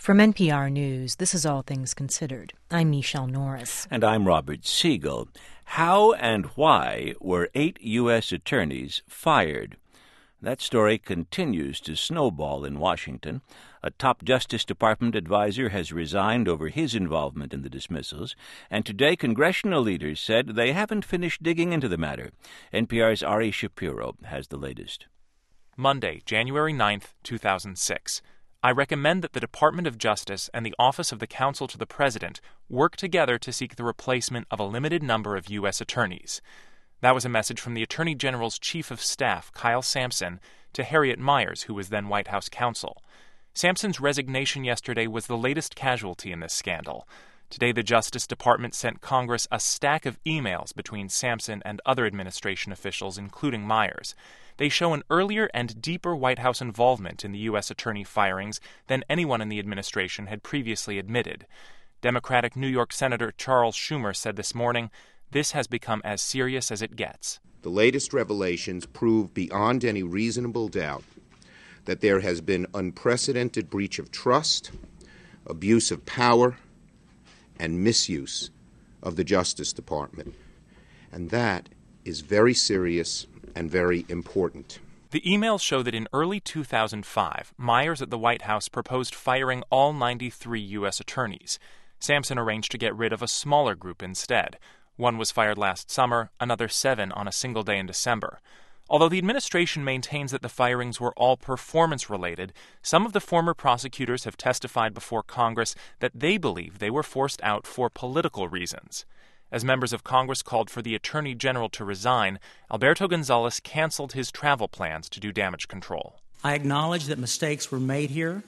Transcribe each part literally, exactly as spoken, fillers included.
From N P R News, this is All Things Considered. I'm Michelle Norris. And I'm Robert Siegel. How and why were eight U S attorneys fired? That story continues to snowball in Washington. A top Justice Department advisor has resigned over his involvement in the dismissals, and today congressional leaders said they haven't finished digging into the matter. N P R's Ari Shapiro has the latest. Monday, January ninth, two thousand six. I recommend that the Department of Justice and the Office of the Counsel to the President work together to seek the replacement of a limited number of U S attorneys. That was a message from the Attorney General's Chief of Staff, Kyle Sampson, to Harriet Miers, who was then White House counsel. Sampson's resignation yesterday was the latest casualty in this scandal. Today, the Justice Department sent Congress a stack of emails between Sampson and other administration officials, including Miers. They show an earlier and deeper White House involvement in the U S attorney firings than anyone in the administration had previously admitted. Democratic New York Senator Charles Schumer said this morning, "This has become as serious as it gets." The latest revelations prove beyond any reasonable doubt that there has been unprecedented breach of trust, abuse of power, and misuse of the Justice Department. And that is very serious and very important. The emails show that in early two thousand five, Miers at the White House proposed firing all ninety-three U S attorneys. Sampson arranged to get rid of a smaller group instead. One was fired last summer, another seven on a single day in December. Although the administration maintains that the firings were all performance-related, some of the former prosecutors have testified before Congress that they believe they were forced out for political reasons. As members of Congress called for the Attorney General to resign, Alberto Gonzales canceled his travel plans to do damage control. I acknowledge that mistakes were made here.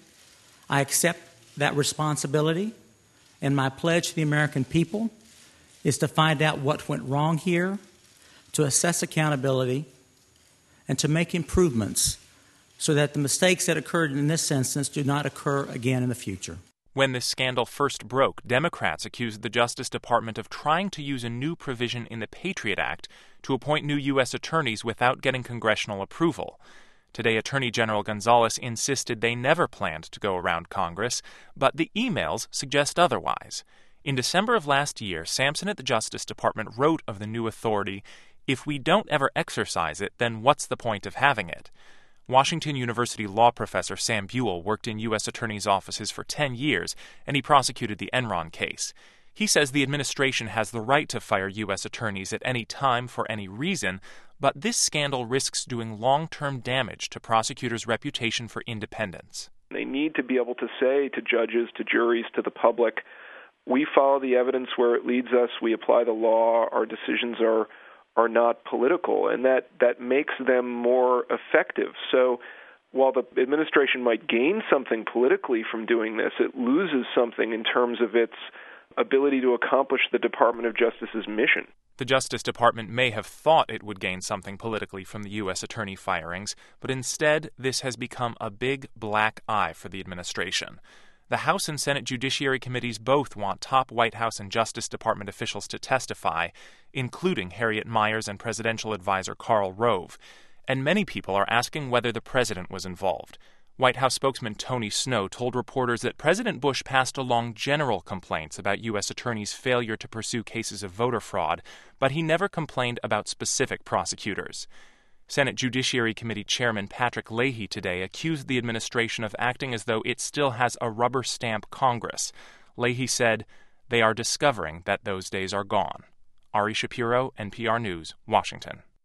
I accept that responsibility, and my pledge to the American people is to find out what went wrong here, to assess accountability, and to make improvements so that the mistakes that occurred in this instance do not occur again in the future. When this scandal first broke, Democrats accused the Justice Department of trying to use a new provision in the Patriot Act to appoint new U S attorneys without getting congressional approval. Today, Attorney General Gonzales insisted they never planned to go around Congress, but the emails suggest otherwise. In December of last year, Sampson at the Justice Department wrote of the new authority, "If we don't ever exercise it, then what's the point of having it?" Washington University law professor Sam Buell worked in U S attorneys' offices for ten years, and he prosecuted the Enron case. He says the administration has the right to fire U S attorneys at any time for any reason, but this scandal risks doing long-term damage to prosecutors' reputation for independence. They need to be able to say to judges, to juries, to the public, we follow the evidence where it leads us, we apply the law, our decisions are are not political, and that, that makes them more effective. So while the administration might gain something politically from doing this, it loses something in terms of its ability to accomplish the Department of Justice's mission. The Justice Department may have thought it would gain something politically from the U S attorney firings, but instead this has become a big black eye for the administration. The House and Senate Judiciary Committees both want top White House and Justice Department officials to testify, including Harriet Miers and presidential advisor Karl Rove. And many people are asking whether the president was involved. White House spokesman Tony Snow told reporters that President Bush passed along general complaints about U S attorneys' failure to pursue cases of voter fraud, but he never complained about specific prosecutors. Senate Judiciary Committee Chairman Patrick Leahy today accused the administration of acting as though it still has a rubber stamp Congress. Leahy said, "They are discovering that those days are gone." Ari Shapiro, N P R News, Washington.